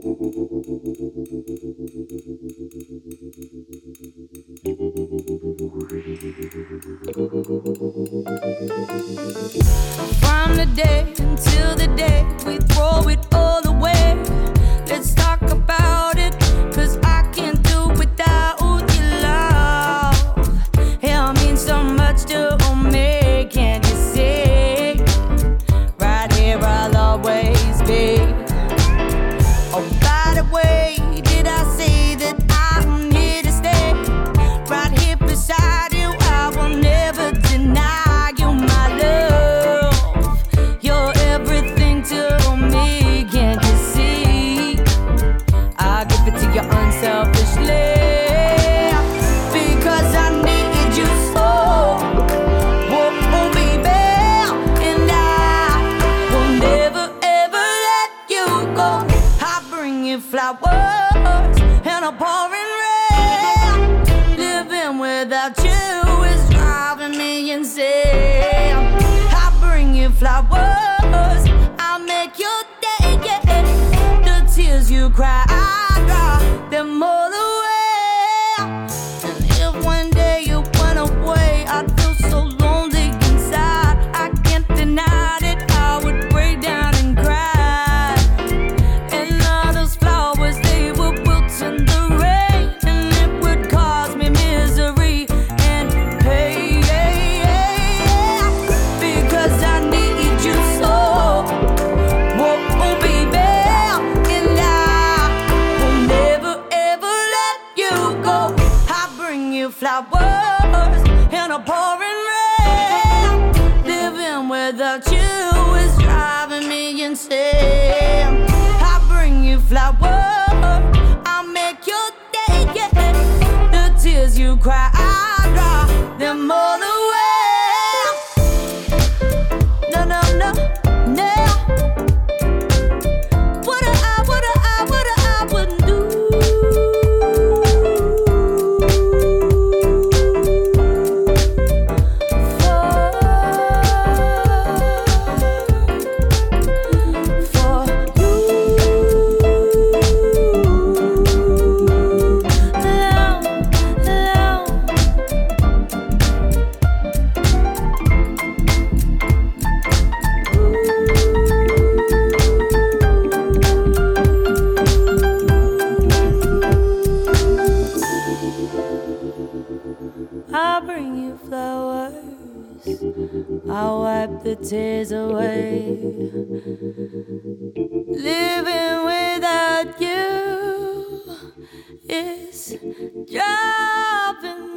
From the day until the day we throw it all away. Let's talk about it, 'cause I can't do without your love. It means so much to me, can't you see? Right here I'll always be. Oh, by the way, did I say that I'm here to stay? Right here beside you, I will never deny you my love. You're everything to me, can't you see? I give it to you unselfishly, because I need you so. Oh, oh baby, and I will never ever let you go. I bring you flowers and a pouring rain. Living without you is driving me insane. I bring you flowers, I'll make your day, yeah. The tears you cry, I dry them all away. And if one day you went away, I'd feel so lonely inside. I can't deny it, I would break down and cry. And all those flowers, they would wilt in the rain, and it would cause me misery and pain. Because I need you so. Oh, oh baby, and I will never ever let you go. I bring you flowers and a pouring rain. Living without you is driving me insane. I bring you flowers, I'll make your day, yeah. The tears you cry, I dry them all away. No, no, no, no. What I wouldn't do for you. I'll bring you flowers, I'll wipe the tears away. Living without you is driving